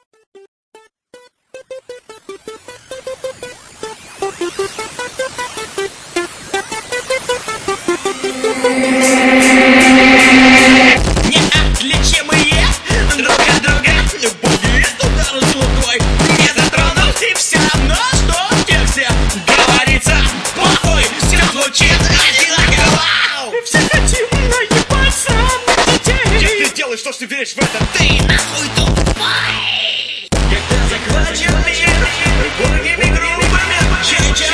Неотличимые друг от друга. Будет удар с лукой не затронул, и все равно, что в тексте говорится. Похуй, все звучит одинаково. Все хотим наебаться на детей. Если сделаешь то, что веришь в это, ты нахуй тупой. Когда захвачен мир бурными группами,